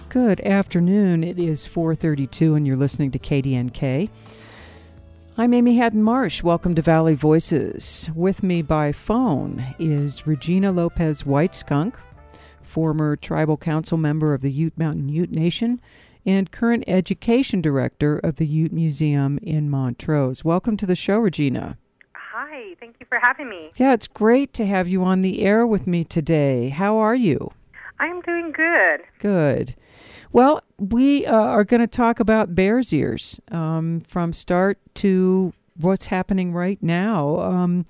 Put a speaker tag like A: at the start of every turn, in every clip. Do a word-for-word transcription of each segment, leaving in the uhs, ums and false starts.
A: Good afternoon. It is four thirty-two and you're listening to K D N K. I'm Amy Haddon Marsh. Welcome to Valley Voices. With me by phone is Regina Lopez White Skunk, former tribal council member of the Ute Mountain Ute Nation and current education director of the Ute Museum in Montrose. Welcome to the show, Regina.
B: Hi, thank you for having me.
A: Yeah, it's great to have you on the air with me today. How are you?
B: I'm doing good.
A: Good. Well, we uh, are going to talk about Bears Ears um, from start to what's happening right now. Um,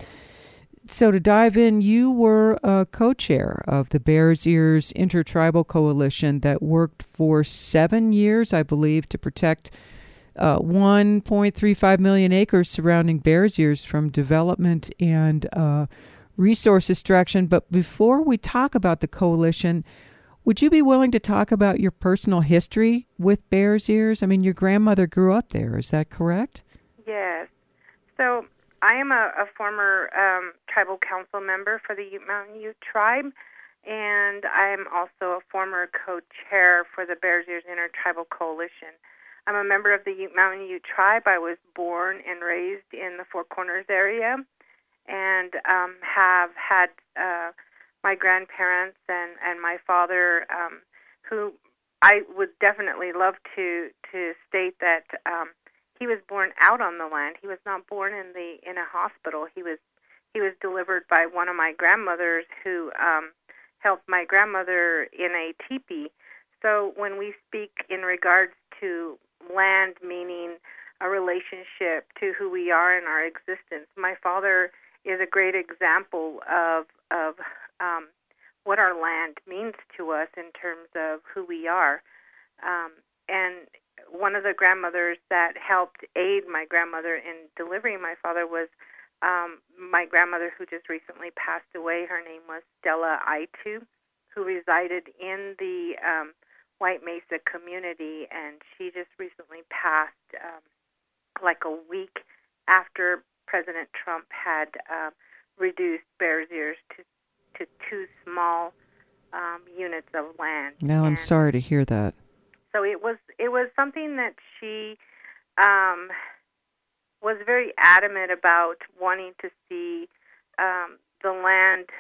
A: so to dive in, you were a co-chair of the Bears Ears Intertribal Coalition that worked for seven years, I believe, to protect uh, one point three five million acres surrounding Bears Ears from development and uh, resource extraction. But before we talk about the coalition, would you be willing to talk about your personal history with Bears Ears? I mean, your grandmother grew up there. Is that correct?
B: Yes. So I am a, a former um, tribal council member for the Ute Mountain Ute Tribe, and I'm also a former co-chair for the Bears Ears Intertribal Coalition. I'm a member of the Ute Mountain Ute Tribe. I was born and raised in the Four Corners area and um, have had Uh, my grandparents and, and my father, um, who I would definitely love to to state that um, he was born out on the land. He was not born in the in a hospital. He was he was delivered by one of my grandmothers who um, helped my grandmother in a teepee. So when we speak in regards to land, meaning a relationship to who we are in our existence, my father is a great example of of Um, what our land means to us in terms of who we are. Um, and one of the grandmothers that helped aid my grandmother in delivering my father was um, my grandmother who just recently passed away. Her name was Stella Aitu, who resided in the um, White Mesa community, and she just recently passed um, like a week after President Trump had uh, reduced Bears Ears to to two small um, units of land.
A: Well, I'm
B: and
A: sorry to hear that.
B: So it was it was something that she um, was very adamant about wanting to see um, the land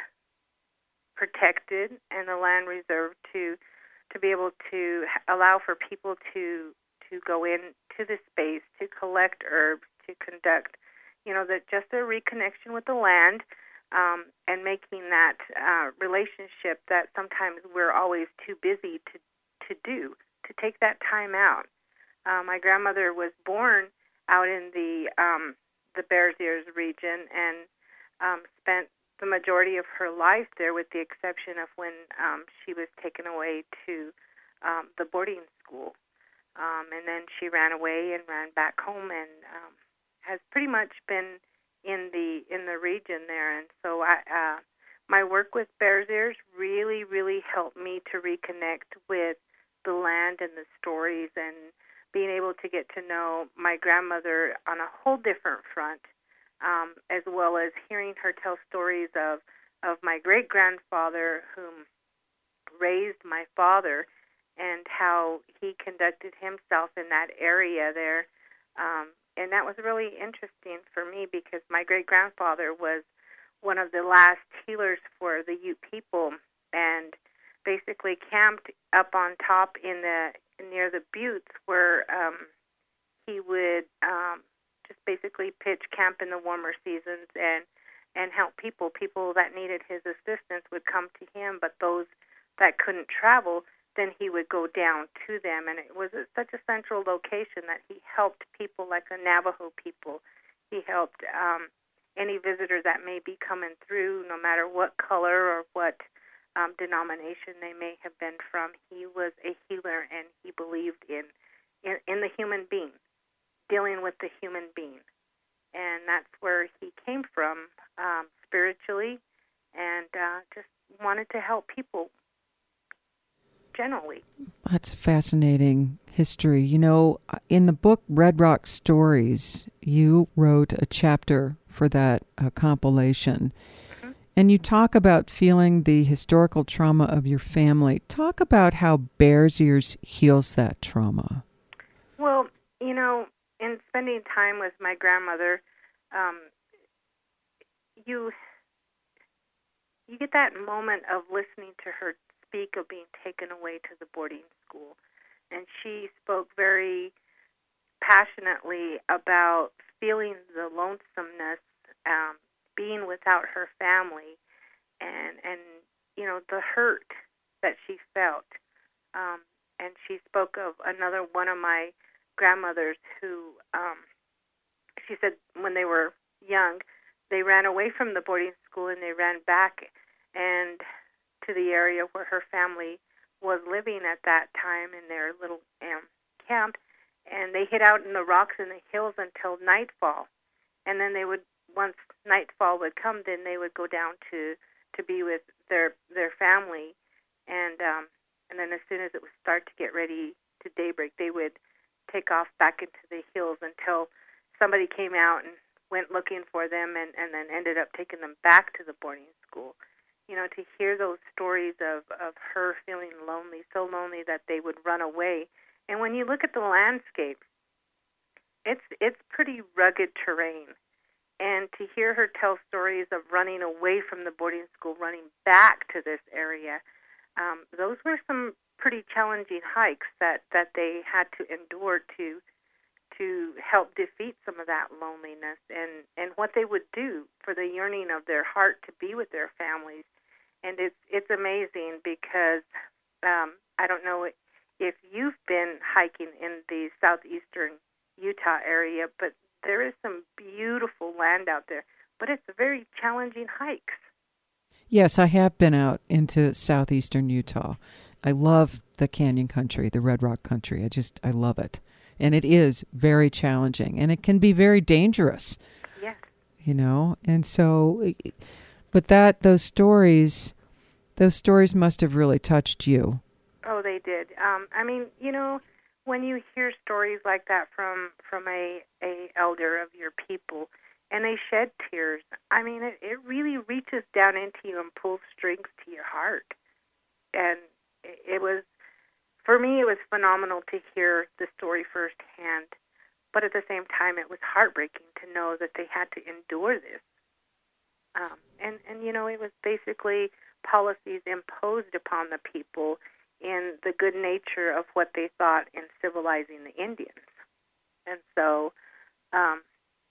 B: protected and the land reserved to to be able to allow for people to to go into the space to collect herbs, to conduct, you know, that just a reconnection with the land. Um, and making that uh, relationship that sometimes we're always too busy to, to do, to take that time out. Uh, my grandmother was born out in the um, the Bears Ears region and um, spent the majority of her life there, with the exception of when um, she was taken away to um, the boarding school. Um, and then she ran away and ran back home and um, has pretty much been in the in the region there. And so I, uh, my work with Bears Ears really, really helped me to reconnect with the land and the stories, and being able to get to know my grandmother on a whole different front, um, as well as hearing her tell stories of, of my great-grandfather whom raised my father and how he conducted himself in that area there. Um, And that was really interesting for me because my great-grandfather was one of the last healers for the Ute people, and basically camped up on top in the near the buttes where um, he would um, just basically pitch camp in the warmer seasons and and help people. People that needed his assistance would come to him, but those that couldn't travel, then he would go down to them. And it was such a central location that he helped people like the Navajo people. He helped um, any visitor that may be coming through, no matter what color or what um, denomination they may have been from. He was a healer, and he believed in, in, in the human being, dealing with the human being. And that's where he came from um, spiritually, and uh, just wanted to help people generally.
A: That's fascinating history. You know, in the book Red Rock Stories, you wrote a chapter for that uh, compilation. Mm-hmm. And you talk about feeling the historical trauma of your family. Talk about how Bears Ears heals that trauma.
B: Well, you know, in spending time with my grandmother, um, you you get that moment of listening to her speak of being taken away to the boarding school. And she spoke very passionately about feeling the lonesomeness, um, being without her family, and, and you know, the hurt that she felt. Um, and she spoke of another one of my grandmothers who, um, she said when they were young, they ran away from the boarding school and they ran back and to the area where her family was living at that time in their little um, camp, and they hid out in the rocks in the hills until nightfall. And then they would, once nightfall would come, then they would go down to, to be with their their family. And um, and then as soon as it would start to get ready to daybreak, they would take off back into the hills until somebody came out and went looking for them and, and then ended up taking them back to the boarding school. You know, to hear those stories of, of her feeling lonely, so lonely that they would run away. And when you look at the landscape, it's it's pretty rugged terrain. And to hear her tell stories of running away from the boarding school, running back to this area, um, those were some pretty challenging hikes that, that they had to endure to to help defeat some of that loneliness and, and what they would do for the yearning of their heart to be with their families. And it's it's amazing because um, I don't know if you've been hiking in the southeastern Utah area, but there is some beautiful land out there. But it's very challenging hikes.
A: Yes, I have been out into southeastern Utah. I love the canyon country, the Red Rock country. I just, I love it. And it is very challenging, and it can be very dangerous.
B: Yes.
A: You know, and so, but that, those stories, those stories must have really touched you.
B: Oh, they did. Um, I mean, you know, when you hear stories like that from, from a, a elder of your people, and they shed tears, I mean, it, it really reaches down into you and pulls strings to your heart. And it, it was, for me, it was phenomenal to hear the story firsthand. But at the same time, it was heartbreaking to know that they had to endure this. Um, and, and, you know, it was basically policies imposed upon the people in the good nature of what they thought in civilizing the Indians. And so um,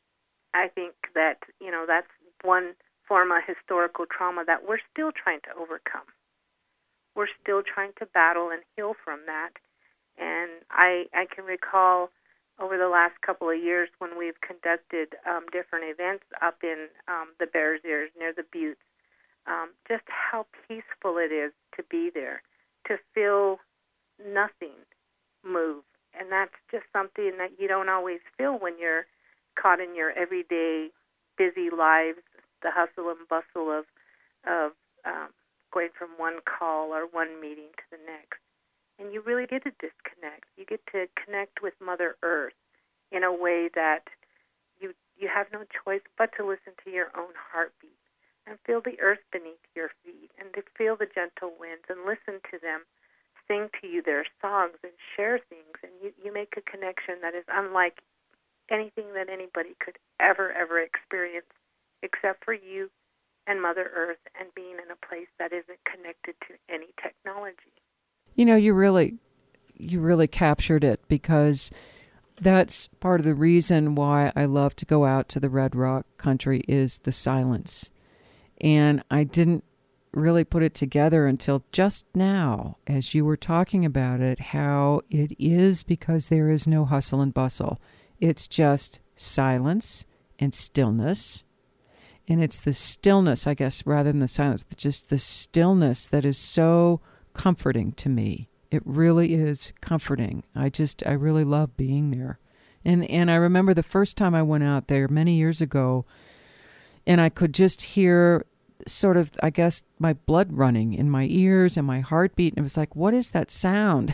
B: I think that, you know, that's one form of historical trauma that we're still trying to overcome. We're still trying to battle and heal from that. And I, I can recall over the last couple of years when we've conducted um, different events up in um, the Bears Ears near the Buttes, um, just how peaceful it is to be there, to feel nothing move. And that's just something that you don't always feel when you're caught in your everyday busy lives, the hustle and bustle of, of um, going from one call or one meeting to the next. And you really get to disconnect. You get to connect with Mother Earth in a way that you you have no choice but to listen to your own heartbeat and feel the earth beneath your feet and to feel the gentle winds and listen to them sing to you their songs and share things. And you, you make a connection that is unlike anything that anybody could ever, ever experience except for you and Mother Earth and being in a place that isn't connected to any technology.
A: You know, you really, you really captured it, because that's part of the reason why I love to go out to the Red Rock country is the silence. And I didn't really put it together until just now, as you were talking about it, how it is because there is no hustle and bustle. It's just silence and stillness. And it's the stillness, I guess, rather than the silence, just the stillness that is so comforting to me. It really is comforting. I just, I really love being there. And and I remember the first time I went out there many years ago, and I could just hear sort of, I guess, my blood running in my ears and my heartbeat. And it was like, what is that sound?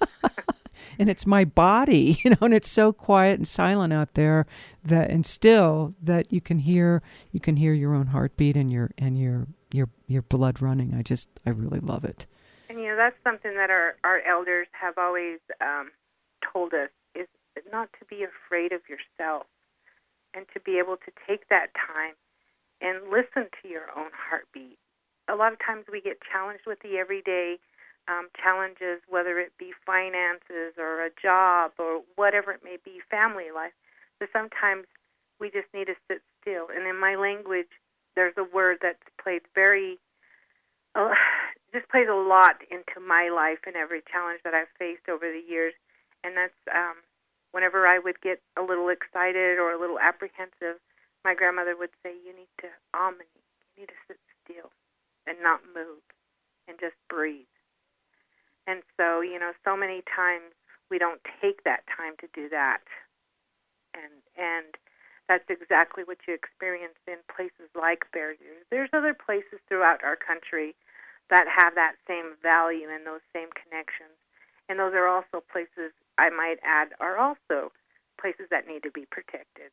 A: And it's my body, you know, and it's so quiet and silent out there that, and still that you can hear, you can hear your own heartbeat and your, and your your your blood running. I just I really love it.
B: And, you know, that's something that our, our elders have always um, told us, is not to be afraid of yourself and to be able to take that time and listen to your own heartbeat. A lot of times we get challenged with the everyday um, challenges, whether it be finances or a job or whatever it may be, family life. So sometimes we just need to sit still. And in my language, there's a word that's played very, uh, just plays a lot into my life and every challenge that I've faced over the years. And that's um, whenever I would get a little excited or a little apprehensive, my grandmother would say, you need to omni, you need to sit still and not move and just breathe. And so, you know, so many times we don't take that time to do that. And and that's exactly what you experience in places like Bears Ears. There's other places throughout our country that have that same value and those same connections. And those are also places, I might add, are also places that need to be protected.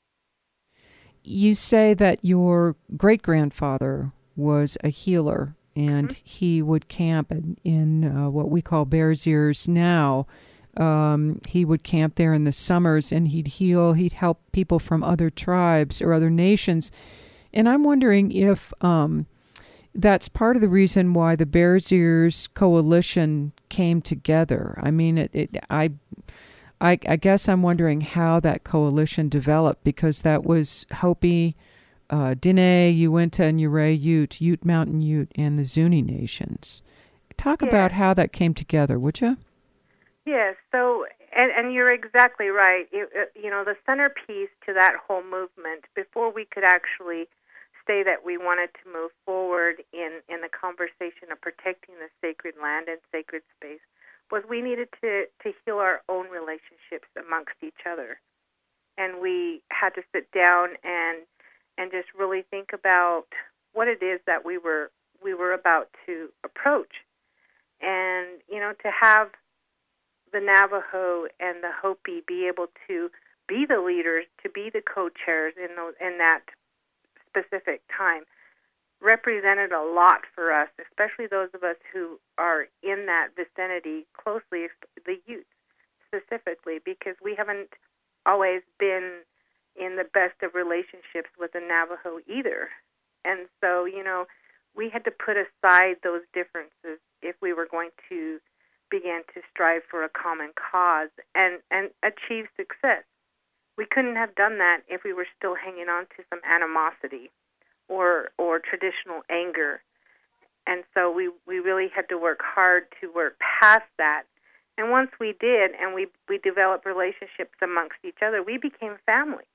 A: You say that your great-grandfather was a healer, and mm-hmm. he would camp in, in uh, what we call Bears Ears now. Um, he would camp there in the summers, and he'd heal, he'd help people from other tribes or other nations. And I'm wondering if um, that's part of the reason why the Bears Ears Coalition came together. I mean, it, it I... I, I guess I'm wondering how that coalition developed, because that was Hopi, uh, Diné, Uinta, and Ouray Ute, Ute Mountain Ute, and the Zuni nations. Talk yes. about how that came together, would you?
B: Yes. So, and, and you're exactly right. It, it, you know, the centerpiece to that whole movement, before we could actually say that we wanted to move forward in, in the conversation of protecting the sacred land and sacred space, was we needed to, to heal our own relationships amongst each other. And we had to sit down and and just really think about what it is that we were we were about to approach. And, you know, to have the Navajo and the Hopi be able to be the leaders, to be the co-chairs in those in that specific time, represented a lot for us, especially those of us who are in that vicinity closely, the Utes specifically, because we haven't always been in the best of relationships with the Navajo either. And so, you know, we had to put aside those differences if we were going to begin to strive for a common cause and, and achieve success. We couldn't have done that if we were still hanging on to some animosity or or traditional anger. And so we, we really had to work hard to work past that. And once we did, and we, we developed relationships amongst each other, we became family.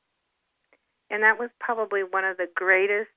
B: And that was probably one of the greatest,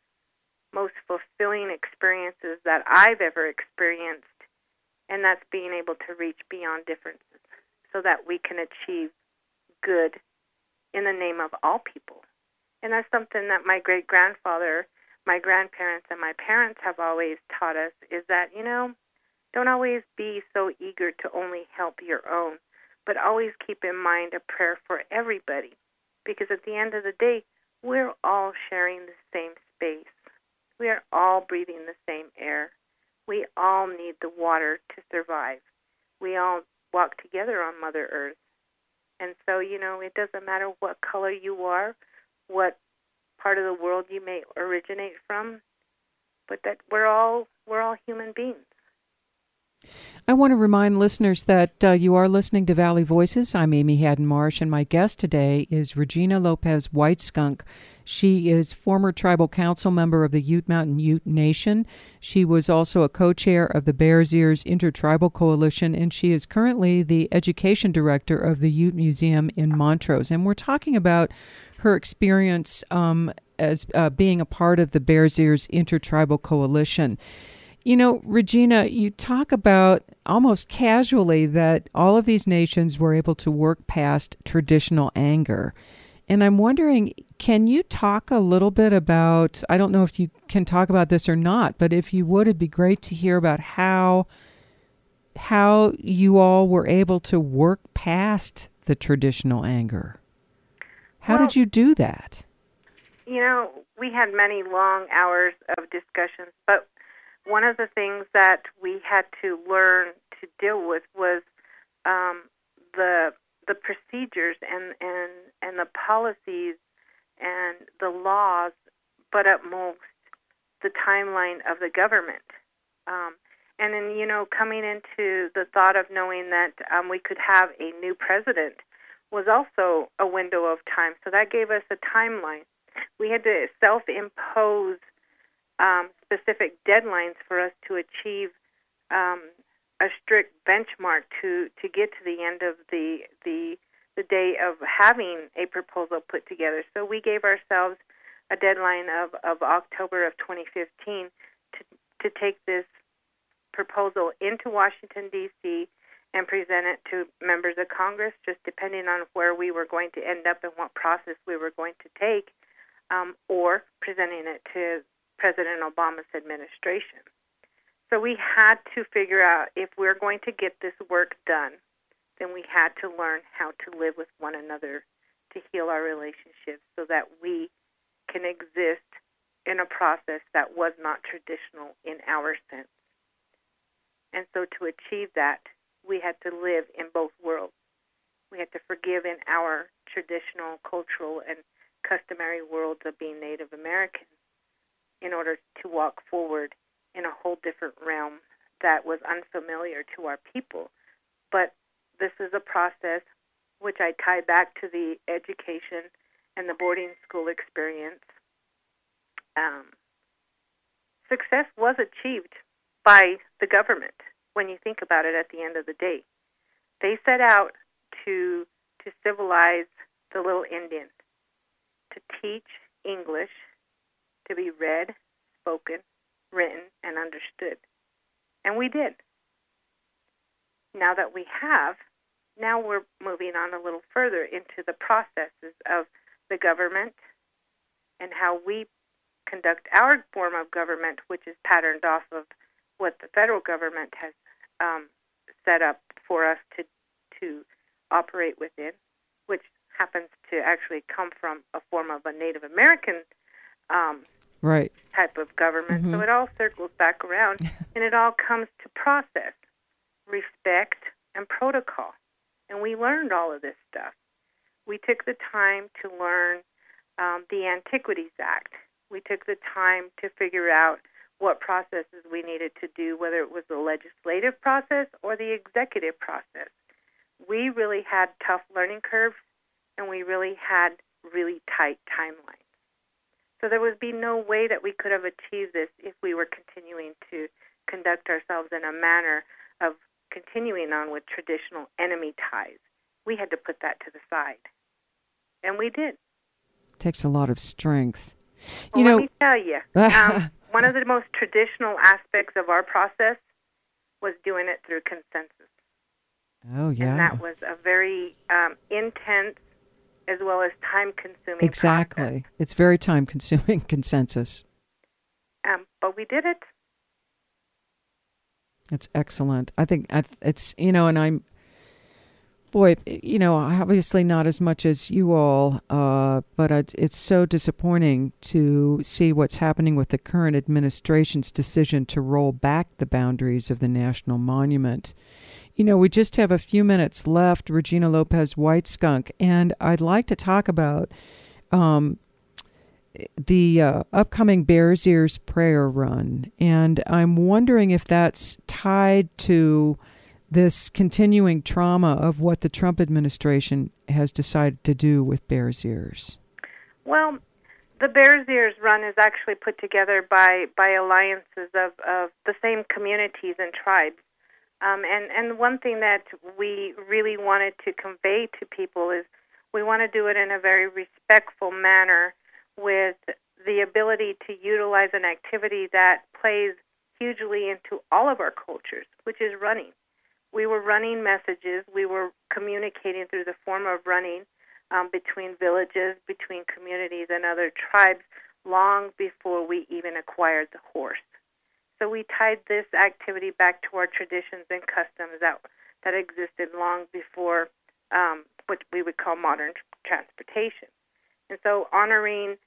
B: most fulfilling experiences that I've ever experienced, and that's being able to reach beyond differences so that we can achieve good in the name of all people. And that's something that my great-grandfather, my grandparents, and my parents have always taught us, is that, you know, don't always be so eager to only help your own, but always keep in mind a prayer for everybody. Because at the end of the day, we're all sharing the same space. We are all breathing the same air. We all need the water to survive. We all walk together on Mother Earth. And so, you know, it doesn't matter what color you are, what part of the world you may originate from, but that we're all we're all human beings.
A: I want to remind listeners that uh, you are listening to Valley Voices. I'm Amy Haddon Marsh, and my guest today is Regina Lopez White Skunk. She is former tribal council member of the Ute Mountain Ute Nation. She was also a co-chair of the Bears Ears Intertribal Coalition, and she is currently the education director of the Ute Museum in Montrose. And we're talking about her experience um, as uh, being a part of the Bears Ears Intertribal Coalition. You know, Regina, you talk about almost casually that all of these nations were able to work past traditional anger. And I'm wondering, can you talk a little bit about, I don't know if you can talk about this or not, but if you would, it'd be great to hear about how how you all were able to work past the traditional anger. How
B: well,
A: did you do that?
B: you know, we had many long hours of discussions, but one of the things that we had to learn to deal with was um, the the procedures and, and, and the policies and the laws, but at most the timeline of the government. Um, and then, you know, coming into the thought of knowing that um, we could have a new president was also a window of time. So that gave us a timeline. We had to self-impose um, specific deadlines for us to achieve um, a strict benchmark to, to get to the end of the, the the day of having a proposal put together. So we gave ourselves a deadline of, of October of twenty fifteen to to take this proposal into Washington, D C and present it to members of Congress, just depending on where we were going to end up and what process we were going to take, um, or presenting it to President Obama's administration. So we had to figure out if we're going to get this work done, then we had to learn how to live with one another, to heal our relationships so that we can exist in a process that was not traditional in our sense. And so to achieve that, we had to live in both worlds. We had to forgive in our traditional, cultural, and customary worlds of being Native American in order to walk forward in a whole different realm that was unfamiliar to our people. But this is a process which I tie back to the education and the boarding school experience. Um, success was achieved by the government when you think about it at the end of the day. They set out to to civilize the little Indian, to teach English to be read, spoken, written, and understood. And we did. Now that we have, now we're moving on a little further into the processes of the government and how we conduct our form of government, which is patterned off of what the federal government has um, set up for us to to operate within, which happens to actually come from a form of a Native American um,
A: right.
B: type of government.
A: Mm-hmm.
B: So it all circles back around, and it all comes to process, respect, and protocol. And we learned all of this stuff. We took the time to learn um, the Antiquities Act. We took the time to figure out what processes we needed to do, whether it was the legislative process or the executive process. We really had tough learning curves, and we really had really tight timelines. So there would be no way that we could have achieved this if we were continuing to conduct ourselves in a manner of continuing on with traditional enemy ties. We had to put that to the side. And we did.
A: Takes a lot of strength.
B: Well,
A: you know,
B: let me tell you, um, one of the most traditional aspects of our process was doing it through consensus.
A: Oh, yeah.
B: And that was a very um, intense as well as time-consuming
A: Exactly.
B: process.
A: It's very time-consuming consensus.
B: Um, but we did it.
A: That's excellent. I think it's, you know, and I'm, boy, you know, obviously not as much as you all, uh, but it's so disappointing to see what's happening with the current administration's decision to roll back the boundaries of the National Monument. You know, we just have a few minutes left, Regina Lopez White Skunk, and I'd like to talk about um, the uh, upcoming Bears Ears Prayer Run, and I'm wondering if that's tied to this continuing trauma of what the Trump administration has decided to do with Bears Ears.
B: Well, the Bears Ears Run is actually put together by, by alliances of, of the same communities and tribes. Um, and, and one thing that we really wanted to convey to people is we want to do it in a very respectful manner with the ability to utilize an activity that plays hugely into all of our cultures, which is running. We were running messages. We were communicating through the form of running um, between villages, between communities and other tribes long before we even acquired the horse. So we tied this activity back to our traditions and customs that that existed long before um, what we would call modern transportation. And so honoring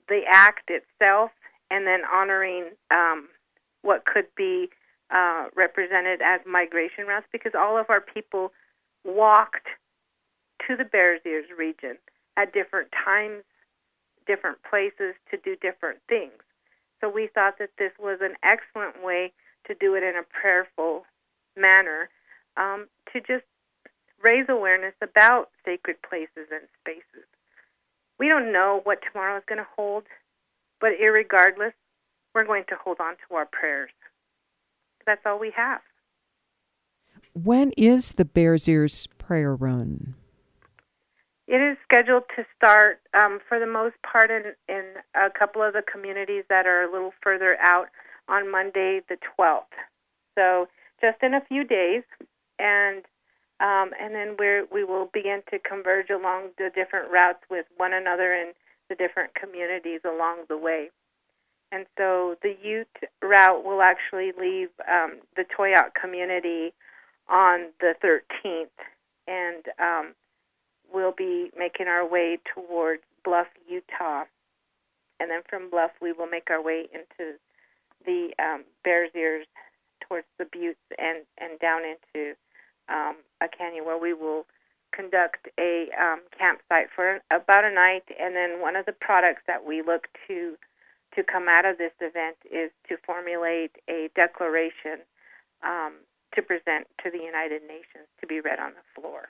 B: the act itself, and then honoring um, what could be uh, represented as migration routes, because all of our people walked to the Bears Ears region at different times, different places to do different things. So we thought that this was an excellent way to do it in a prayerful manner, um, to just raise awareness about sacred places and spaces. We don't know what tomorrow is going to hold, but irregardless, we're going to hold on to our prayers. That's all we have.
A: When is the Bears Ears prayer run?
B: It is scheduled to start, um, for the most part, in, in a couple of the communities that are a little further out on Monday the twelfth. So just in a few days, and um, and then we we will begin to converge along the different routes with one another in the different communities along the way. And so the Ute route will actually leave um, the Toyac community on the thirteenth, and um, we'll be making our way towards Bluff, Utah. And then from Bluff, we will make our way into the um, Bears Ears towards the Buttes and, and down into um, a canyon where we will conduct a um, campsite for about a night. And then one of the products that we look to to come out of this event is to formulate a declaration um, to present to the United Nations to be read on the floor.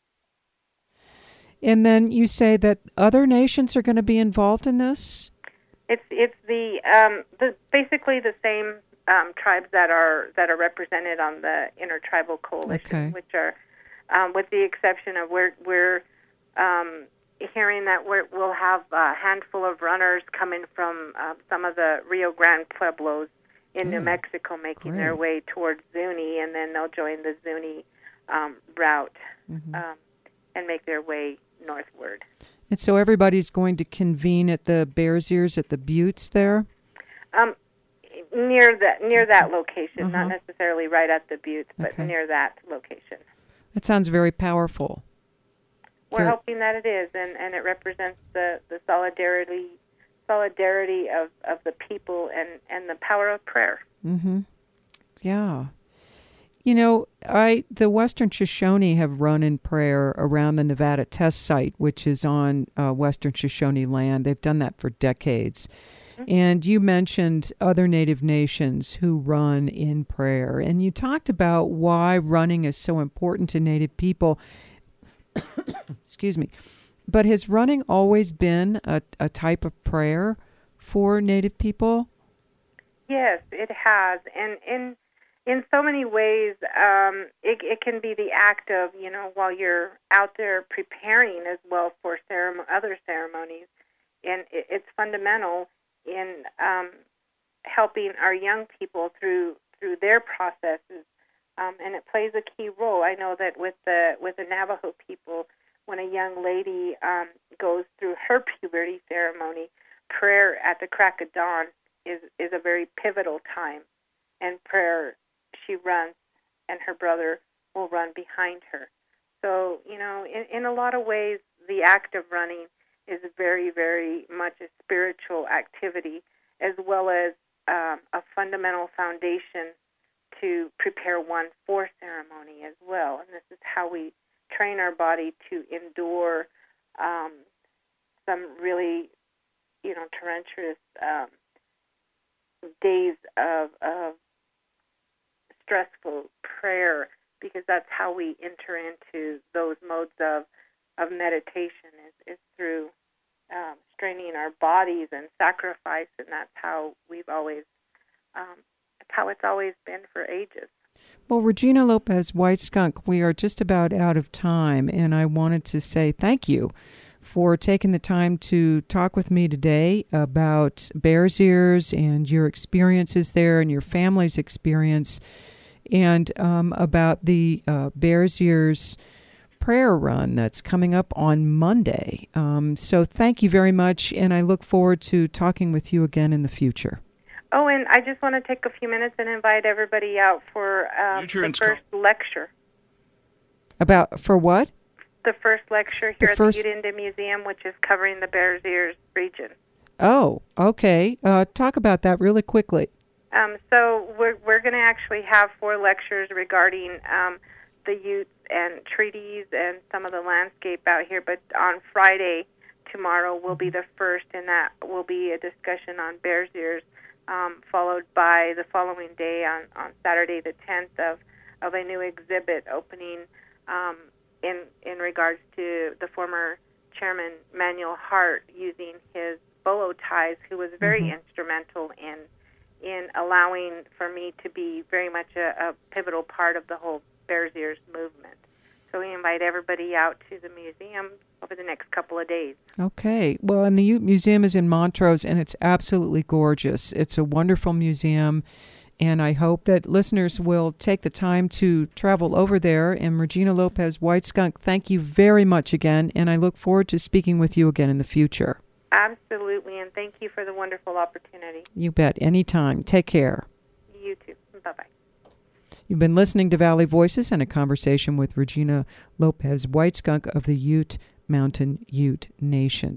A: And then you say that other nations are going to be involved in this?
B: It's it's the um, the basically the same um, tribes that are that are represented on the Intertribal Coalition,
A: okay.
B: which are, um, with the exception of we're we're um, hearing that we're, we'll have a handful of runners coming from uh, some of the Rio Grande Pueblos in mm, New Mexico, making great. their way towards Zuni, and then they'll join the Zuni um, route mm-hmm. um, and make their way northward.
A: And so everybody's going to convene at the Bears Ears at the Buttes there?
B: Um, near that near that location, uh-huh. not necessarily right at the Buttes, but
A: okay.
B: near that location.
A: That sounds very powerful.
B: We're very... hoping that it is, and, and it represents the, the solidarity solidarity of, of the people and, and the power of prayer.
A: Mm-hmm. Yeah. You know, I the Western Shoshone have run in prayer around the Nevada Test Site, which is on uh, Western Shoshone land. They've done that for decades. Mm-hmm. And you mentioned other Native nations who run in prayer. And you talked about why running is so important to Native people. Excuse me. But has running always been a, a type of prayer for Native people?
B: Yes, it has. And in In so many ways, um, it, it can be the act of, you know, while you're out there preparing as well for ceremon- other ceremonies, and it, it's fundamental in um, helping our young people through through their processes, um, and it plays a key role. I know that with the with the Navajo people, when a young lady um, goes through her puberty ceremony, prayer at the crack of dawn is is a very pivotal time, and prayer. She runs, and her brother will run behind her. So, you know, in, in a lot of ways, the act of running is very, very much a spiritual activity, as well as um, a fundamental foundation to prepare one for ceremony as well. And this is how we train our body to endure um, some really, you know, torrentious um, days of, of stressful prayer, because that's how we enter into those modes of, of meditation is, is through um, straining our bodies and sacrifice, and that's how we've always, um, that's how it's always been for ages.
A: Well, Regina Lopez White Skunk, we are just about out of time, and I wanted to say thank you for taking the time to talk with me today about Bears Ears and your experiences there and your family's experience, and um, about the uh, Bears Ears prayer run that's coming up on Monday. Um, so thank you very much, and I look forward to talking with you again in the future.
B: Oh, and I just want to take a few minutes and invite everybody out for um, the first com- lecture.
A: About, for what?
B: The first lecture here
A: the
B: at
A: first...
B: the Ute Indian Museum, which is covering the Bears Ears region.
A: Oh, okay. Uh, talk about that really quickly.
B: Um, so we're we're going to actually have four lectures regarding um, the Utes and treaties and some of the landscape out here. But on Friday, tomorrow, will be the first, and that will be a discussion on Bears Ears, um, followed by the following day on, on Saturday the tenth of, of a new exhibit opening um, in in regards to the former chairman Manuel Hart using his bolo ties, who was very mm-hmm. instrumental in in allowing for me to be very much a, a pivotal part of the whole Bears Ears movement. So we invite everybody out to the museum over the next couple of days.
A: Okay. Well, and the Ute Museum is in Montrose, and it's absolutely gorgeous. It's a wonderful museum, and I hope that listeners will take the time to travel over there. And Regina Lopez White Skunk, thank you very much again, and I look forward to speaking with you again in the future.
B: Absolutely, and thank you for the wonderful opportunity.
A: You bet. Anytime. Take care.
B: You too. Bye-bye.
A: You've been listening to Valley Voices and a conversation with Regina Lopez White Skunk of the Ute Mountain Ute Nation.